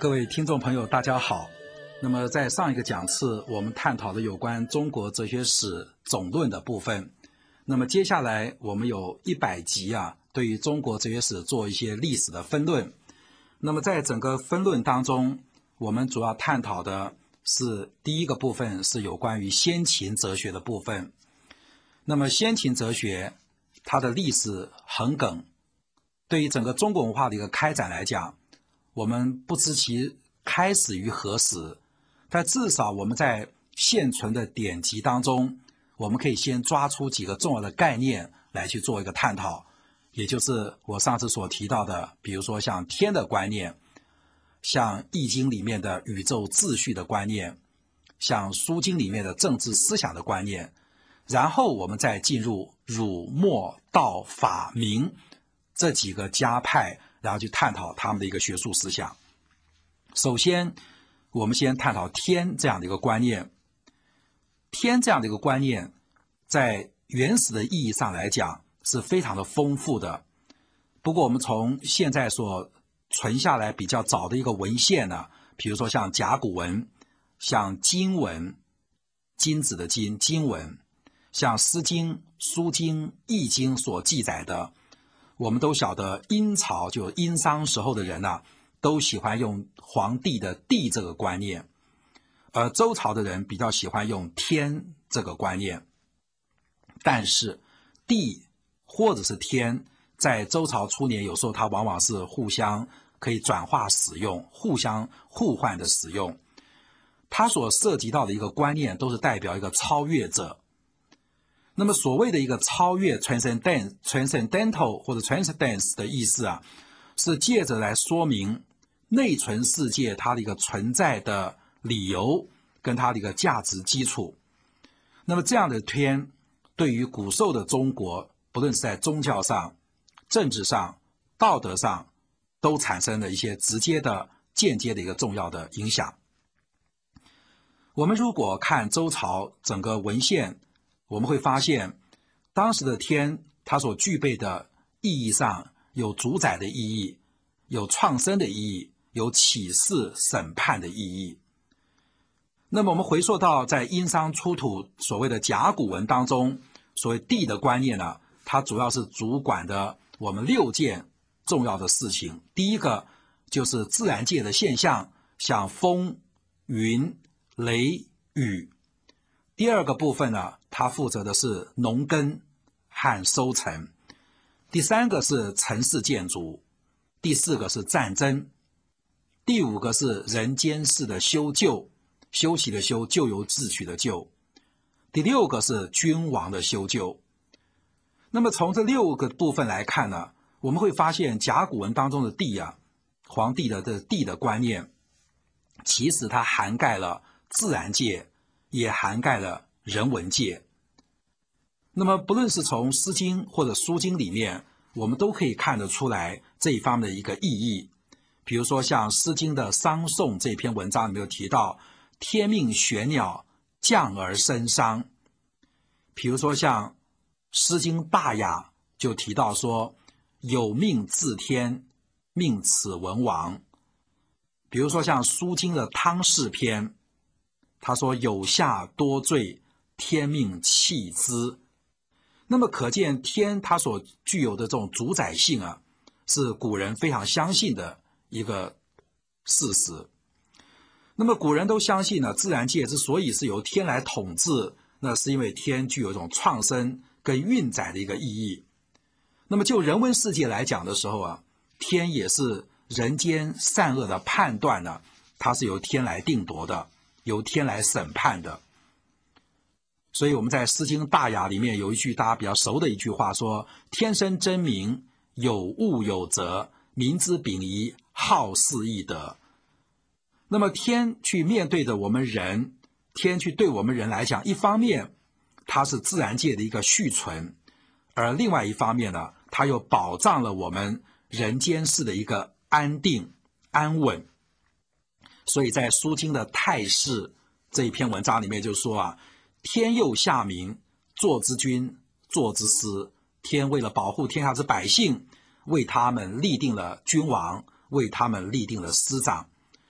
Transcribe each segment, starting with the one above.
各位听众朋友大家好。那么在上一个讲次我们探讨的有关中国哲学史总论的部分，那么接下来我们有100集对于中国哲学史做一些历史的分论。那么在整个分论当中，我们主要探讨的是第一个部分是有关于先秦哲学的部分。那么先秦哲学它的历史横亘，对于整个中国文化的一个开展来讲，我们不知其开始于何时，但至少我们在现存的典籍当中，我们可以先抓出几个重要的概念来去做一个探讨，也就是我上次所提到的，比如说像天的观念，像易经里面的宇宙秩序的观念，像书经里面的政治思想的观念，然后我们再进入儒墨道法明这几个家派，然后去探讨他们的一个学术思想。首先我们先探讨天这样的一个观念。天这样的一个观念在原始的意义上来讲是非常的丰富的，不过我们从现在所存下来比较早的一个文献呢，比如说像甲骨文，像经文，金子的金，经文，像诗经、书经、易经所记载的，我们都晓得殷朝就殷商时候的人都喜欢用皇帝的帝这个观念，而周朝的人比较喜欢用天这个观念。但是帝或者是天在周朝初年有时候它往往是互相可以转化使用，互相互换的使用，它所涉及到的一个观念都是代表一个超越者。那么所谓的一个超越 transcendental 或者 transcendence 的意思是借着来说明内存世界它的一个存在的理由跟它的一个价值基础。那么这样的天对于古兽的中国，不论是在宗教上、政治上、道德上，都产生了一些直接的、间接的一个重要的影响。我们如果看周朝整个文献，我们会发现当时的天它所具备的意义上有主宰的意义，有创生的意义，有启示审判的意义。那么我们回溯到在殷商出土所谓的甲骨文当中，所谓帝的观念它主要是主管的我们6件重要的事情。第一个就是自然界的现象，像风、云、雷、雨。第二个部分它负责的是农耕和收成。第三个是城市建筑。第4个是战争。第5个是人间世的修旧，修习的修，咎由自取的咎。第6个是君王的修旧。那么从这6个部分来看呢，我们会发现甲骨文当中的帝皇帝的帝的观念，其实它涵盖了自然界，也涵盖了人文界。那么不论是从诗经或者书经里面，我们都可以看得出来这一方面的一个意义。比如说像诗经的商颂这篇文章里面有提到天命玄鸟，降而生商。比如说像诗经大雅就提到说有命自天，命此文王。比如说像书经的汤氏篇，他说有下多罪，天命弃之。那么可见天它所具有的这种主宰性是古人非常相信的一个事实。那么古人都相信自然界之所以是由天来统治，那是因为天具有一种创生跟运载的一个意义。那么就人文世界来讲的时候天也是人间善恶的判断它是由天来定夺的，由天来审判的。所以我们在诗经大雅里面有一句大家比较熟的一句话说，天生真明，有物有则，民之秉仪，好事易得。那么天去面对着我们人，天去对我们人来讲，一方面它是自然界的一个续存，而另外一方面它又保障了我们人间世的一个安定安稳。所以在书经的太史这一篇文章里面就说天佑下民，作之君，作之师。天为了保护天下之百姓，为他们立定了君王，为他们立定了师长。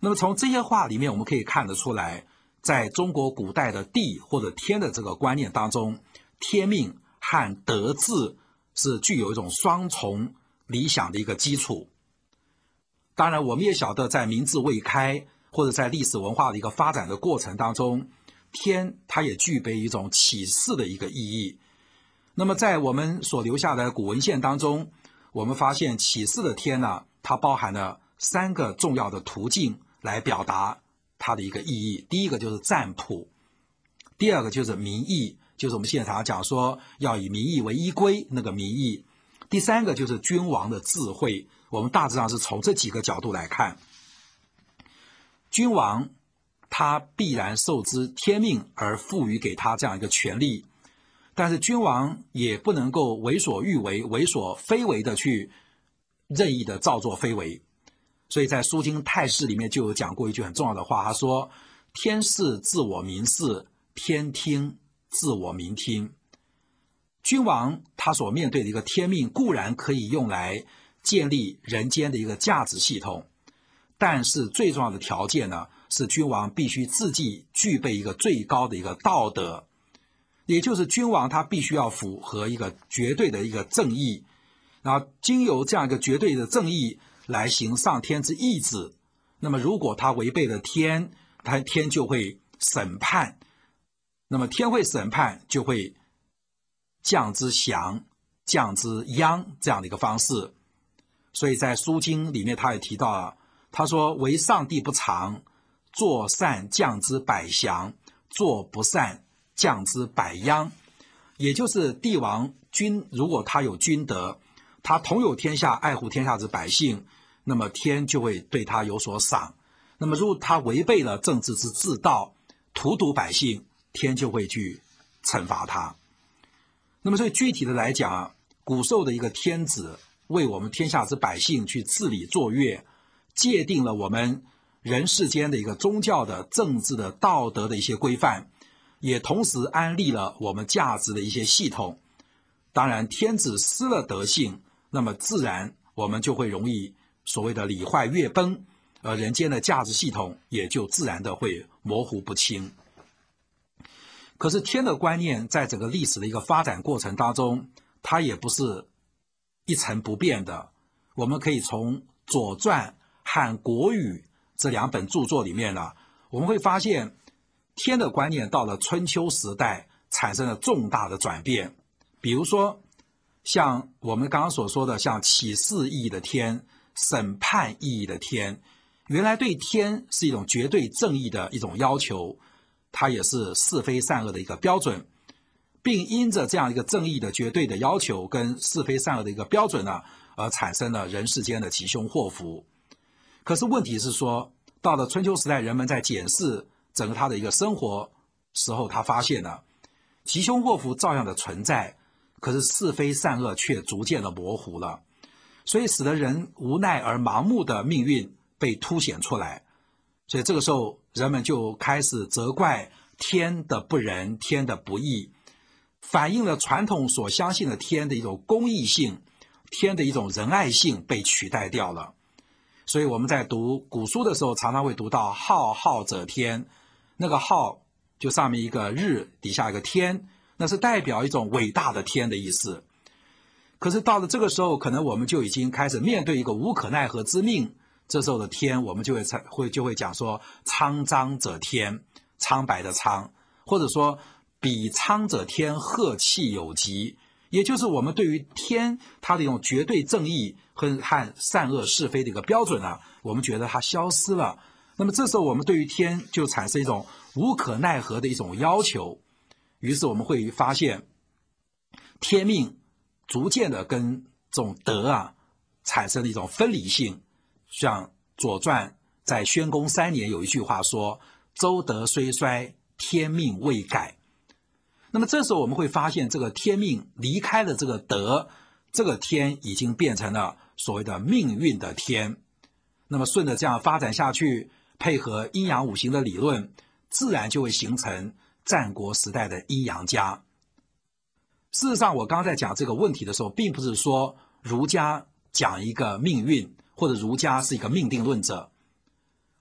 那么从这些话里面，我们可以看得出来，在中国古代的地或者天的这个观念当中，天命和德治是具有一种双重理想的一个基础。当然，我们也晓得，在民智未开或者在历史文化的一个发展的过程当中，天它也具备一种启示的一个意义。那么在我们所留下的古文献当中，我们发现启示的天呢，它包含了3个重要的途径来表达它的一个意义。第一个就是占卜，第二个就是民意，就是我们现在常讲说要以民意为依归那个民意，第3个就是君王的智慧。我们大致上是从这几个角度来看，君王他必然受之天命而赋予给他这样一个权利，但是君王也不能够为所欲为、为所非为的去任意的造作非为。所以在《书经泰释》里面就有讲过一句很重要的话，他说：天视自我民视，天听自我民听。君王他所面对的一个天命固然可以用来建立人间的一个价值系统，但是最重要的条件呢，是君王必须自己具备一个最高的一个道德，也就是君王他必须要符合一个绝对的一个正义，然后经由这样一个绝对的正义来行上天之意志。那么如果他违背了天，天就会审判，那么天会审判，就会降之祥、降之殃这样的一个方式。所以在《书经》里面他也提到了，他说：唯上帝不常，做善降之百祥，做不善降之百殃。也就是帝王君如果他有君德，他统有天下，爱护天下之百姓，那么天就会对他有所赏。那么如果他违背了政治之治道，荼毒百姓，天就会去惩罚他。那么所以具体的来讲，古时候的一个天子为我们天下之百姓去治理作乐，界定了我们人世间的一个宗教的、政治的、道德的一些规范，也同时安立了我们价值的一些系统。当然天子失了德性，那么自然我们就会容易所谓的礼坏乐崩，而人间的价值系统也就自然的会模糊不清。可是天的观念在整个历史的一个发展过程当中，它也不是一成不变的。我们可以从《左传》和《国语》这2本著作里面呢，我们会发现天的观念到了春秋时代产生了重大的转变。比如说像我们刚刚所说的，像启示意义的天、审判意义的天，原来对天是一种绝对正义的一种要求，它也是是非善恶的一个标准，并因着这样一个正义的绝对的要求跟是非善恶的一个标准呢，而产生了人世间的吉凶祸福。可是问题是说，到了春秋时代，人们在检视整个他的一个生活时候，他发现了吉凶祸福照样的存在，可是是非善恶却逐渐的模糊了，所以使得人无奈而盲目的命运被凸显出来。所以这个时候人们就开始责怪天的不仁、天的不义，反映了传统所相信的天的一种公义性、天的一种仁爱性被取代掉了。所以我们在读古书的时候，常常会读到浩浩者天，那个浩就上面一个日，底下一个天，那是代表一种伟大的天的意思。可是到了这个时候，可能我们就已经开始面对一个无可奈何之命，这时候的天我们就会讲说苍张者天，苍白的苍，或者说比苍者天，和气有极，也就是我们对于天它的一种绝对正义和善恶是非的一个标准啊，我们觉得它消失了。那么这时候我们对于天就产生一种无可奈何的一种要求，于是我们会发现天命逐渐的跟这种德啊产生了一种分离性。像《左传》在宣公3年有一句话说：周德虽衰，天命未改。那么这时候我们会发现，这个天命离开了这个德，这个天已经变成了所谓的命运的天。那么顺着这样发展下去，配合阴阳五行的理论，自然就会形成战国时代的阴阳家。事实上我刚刚在讲这个问题的时候，并不是说儒家讲一个命运，或者儒家是一个命定论者，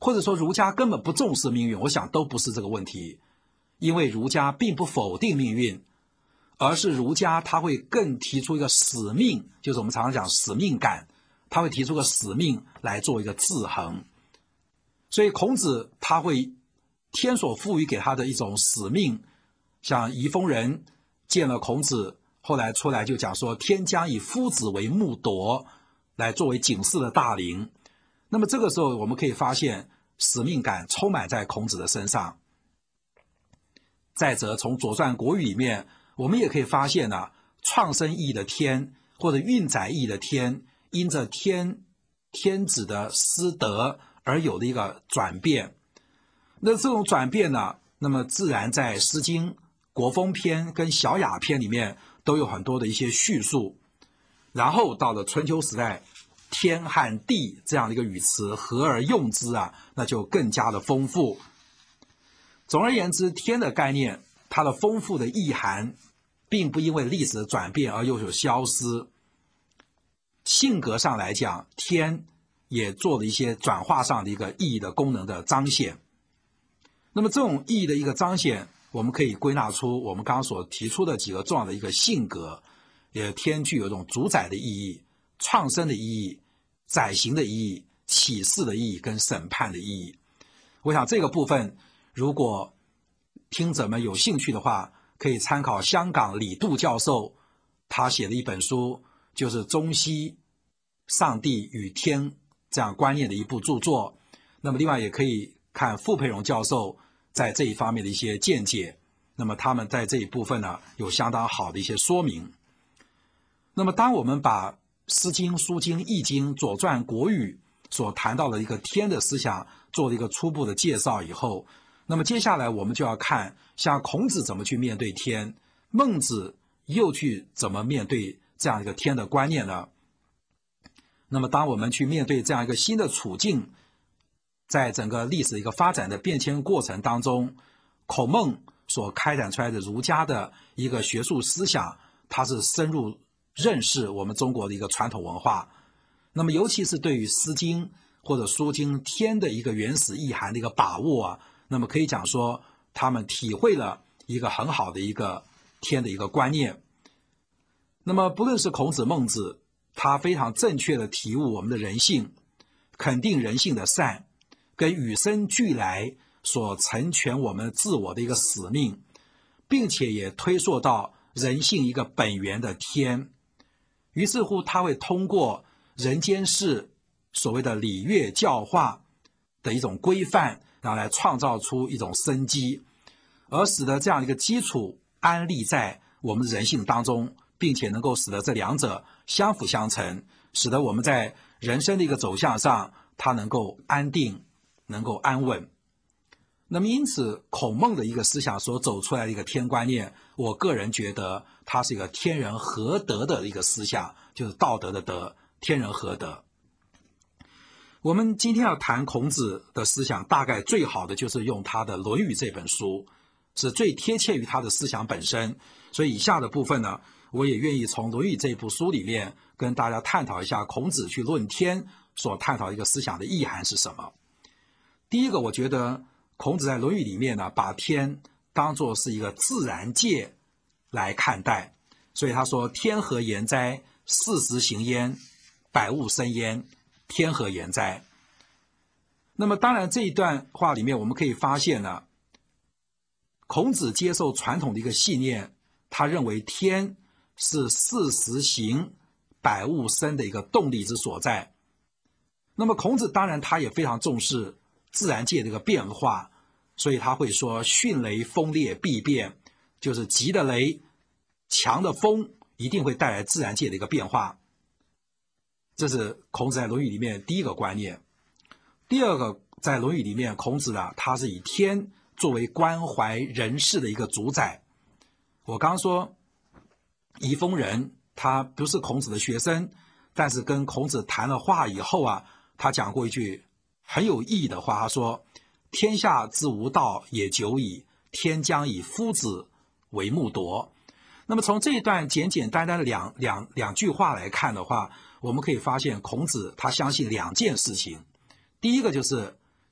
或者说儒家根本不重视命运，我想都不是这个问题。因为儒家并不否定命运，而是儒家他会更提出一个使命，就是我们常常讲使命感，他会提出个使命来做一个制衡。所以孔子他会天所赋予给他的一种使命，像仪丰人见了孔子，后来出来就讲说天将以夫子为木铎，来作为警示的大灵。那么这个时候我们可以发现使命感充满在孔子的身上。再者，从《左传》国语里面，我们也可以发现创生意义的天或者运载意义的天，因着天子的师德而有的一个转变。那这种转变呢，那么自然在《诗经》国风篇跟小雅篇里面都有很多的一些叙述。然后到了春秋时代，天和地这样的一个语词合而用之那就更加的丰富。总而言之，天的概念它的丰富的意涵并不因为历史的转变而有所消失。性格上来讲，天也做了一些转化上的一个意义的功能的彰显。那么这种意义的一个彰显，我们可以归纳出我们刚刚所提出的几个重要的一个性格。天具有一种主宰的意义、创生的意义、载行的意义、启示的意义跟审判的意义。我想这个部分如果听者们有兴趣的话，可以参考香港李杜教授他写的一本书，就是中西上帝与天这样观念的一部著作。那么另外也可以看傅培荣教授在这一方面的一些见解，那么他们在这一部分有相当好的一些说明。那么当我们把《诗经》《书经》《易经》《左传》国语所谈到的一个天的思想做了一个初步的介绍以后，那么接下来我们就要看像孔子怎么去面对天，孟子又去怎么面对这样一个天的观念呢？那么当我们去面对这样一个新的处境，在整个历史一个发展的变迁过程当中，孔孟所开展出来的儒家的一个学术思想，它是深入认识我们中国的一个传统文化。那么尤其是对于《诗经》或者《书经》天的一个原始意涵的一个把握那么可以讲说他们体会了一个很好的一个天的一个观念。那么不论是孔子孟子，他非常正确的体悟我们的人性，肯定人性的善，跟与生俱来所成全我们自我的一个使命，并且也推溯到人性一个本源的天。于是乎他会通过人间世所谓的礼乐教化的一种规范，然后来创造出一种生机，而使得这样一个基础安立在我们的人性当中，并且能够使得这两者相辅相成，使得我们在人生的一个走向上，它能够安定，能够安稳。那么因此孔孟的一个思想所走出来的一个天观念，我个人觉得它是一个天人合德的一个思想，就是道德的德，天人合德。我们今天要谈孔子的思想，大概最好的就是用他的《论语》这本书，是最贴切于他的思想本身。所以以下的部分呢，我也愿意从《论语》这部书里面跟大家探讨一下孔子去论天所探讨一个思想的意涵是什么。第一个，我觉得孔子在《论语》里面呢，把天当作是一个自然界来看待，所以他说天何言哉？四时行焉，百物生焉，天何言哉？那么当然这一段话里面我们可以发现呢，孔子接受传统的一个信念，他认为天是四时行百物生的一个动力之所在。那么孔子当然他也非常重视自然界的一个变化，所以他会说迅雷风烈必变，就是急的雷强的风一定会带来自然界的一个变化。这是孔子在《论语》里面第一个观念。第二个，在《论语》里面孔子他是以天作为关怀人世的一个主宰。我刚说仪丰人他不是孔子的学生，但是跟孔子谈了话以后他讲过一句很有意义的话，他说天下之无道也久矣，天将以夫子为木铎。那么从这一段简简单单的两句话来看的话，我们可以发现孔子他相信两件事情。第一个就是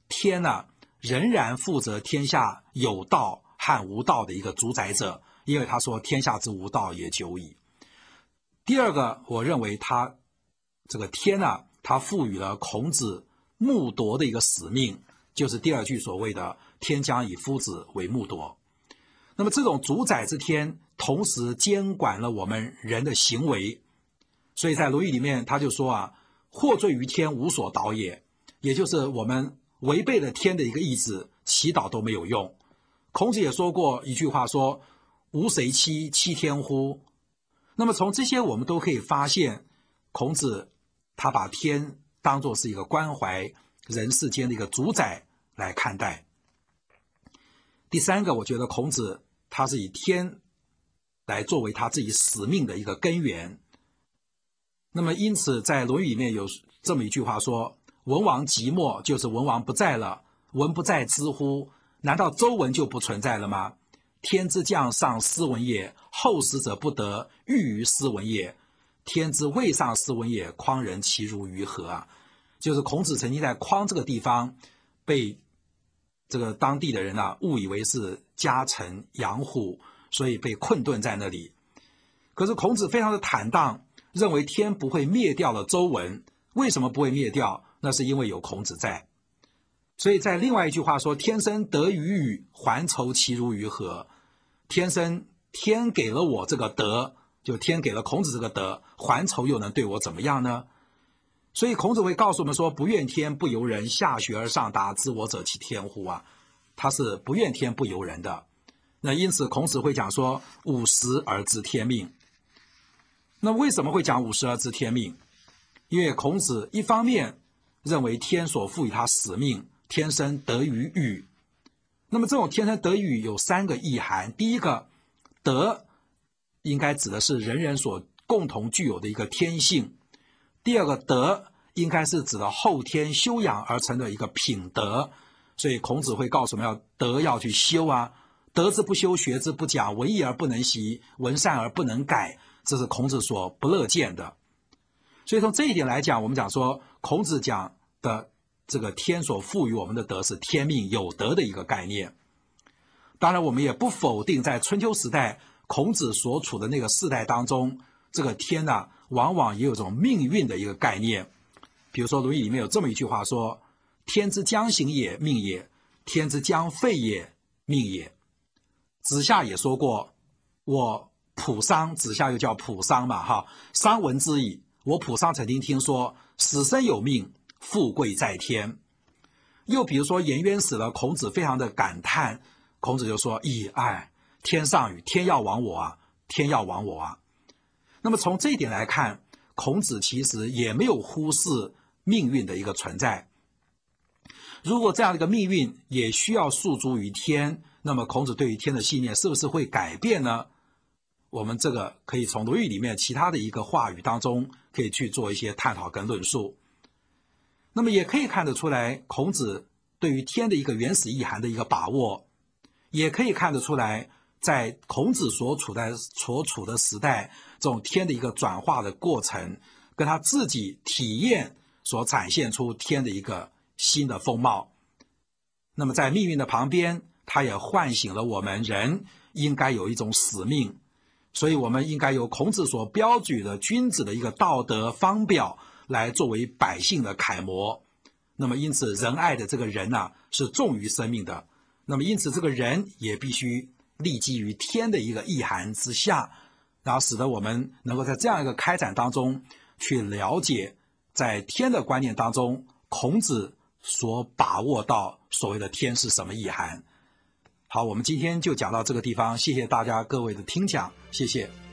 天呢仍然负责天下有道和无道的一个主宰者，因为他说天下之无道也久矣。第二个，我认为他这个天呢，他赋予了孔子木铎的一个使命，就是第二句所谓的天将以夫子为木铎。那么这种主宰之天同时监管了我们人的行为，所以在《论语》里面他就说啊，获罪于天无所导也，也就是我们违背了天的一个意志，祈祷都没有用。孔子也说过一句话说，吾谁欺天乎？那么从这些我们都可以发现，孔子他把天当作是一个关怀人世间的一个主宰来看待。第三个，我觉得孔子他是以天来作为他自己使命的一个根源。那么因此在《论语》里面有这么一句话说，文王即墨，就是文王不在了，文不在知乎？难道周文就不存在了吗？天之将上斯文也，后使者不得，欲于斯文也。天之未上斯文也，匡人其如于何啊？就是孔子曾经在匡这个地方被这个当地的人误以为是家臣养虎，所以被困顿在那里。可是孔子非常的坦荡，认为天不会灭掉了周文。为什么不会灭掉？那是因为有孔子在。所以在另外一句话说，天生得于予，还仇其如于何？天给了我这个德，就天给了孔子这个德，还仇又能对我怎么样呢？所以孔子会告诉我们说，不怨天不尤人，下学而上达，知我者其天乎啊？他是不怨天不尤人的。那因此孔子会讲说，五十而知天命。那为什么会讲五十而知天命？因为孔子一方面认为天所赋予他使命，天生得于予。那么这种天生得于予有三个意涵。第一个，德应该指的是人人所共同具有的一个天性。第二个，德应该是指的后天修养而成的一个品德。所以孔子会告诉我们，德要去修啊，德之不修，学之不讲，闻义而不能习，闻善而不能改，这是孔子所不乐见的。所以从这一点来讲，我们讲说孔子讲的这个天所赋予我们的德是天命有德的一个概念。当然我们也不否定在春秋时代孔子所处的那个世代当中，这个天往往也有种命运的一个概念。比如说《论语》里面有这么一句话说，天之将行也，命也；天之将废也，命也。子夏也说过，我卜商，子夏又叫卜商嘛，商闻之矣。我卜商曾经听说，死生有命，富贵在天。又比如说颜渊死了，孔子非常的感叹，孔子就说，天上与，天要亡我啊，天要亡我啊。那么从这一点来看，孔子其实也没有忽视命运的一个存在。如果这样的一个命运也需要诉诸于天，那么孔子对于天的信念是不是会改变呢？我们这个可以从《论语》里面其他的一个话语当中可以去做一些探讨跟论述。那么也可以看得出来，孔子对于天的一个原始意涵的一个把握，也可以看得出来，在孔子所处的时代，这种天的一个转化的过程，跟他自己体验所展现出天的一个新的风貌。那么在命运的旁边，他也唤醒了我们人应该有一种使命。所以我们应该由孔子所标举的君子的一个道德方表来作为百姓的楷模。那么因此仁爱的这个人是重于生命的。那么因此这个人也必须立基于天的一个意涵之下，然后使得我们能够在这样一个开展当中去了解，在天的观念当中，孔子所把握到所谓的天是什么意涵。好，我们今天就讲到这个地方，谢谢大家各位的听讲，谢谢。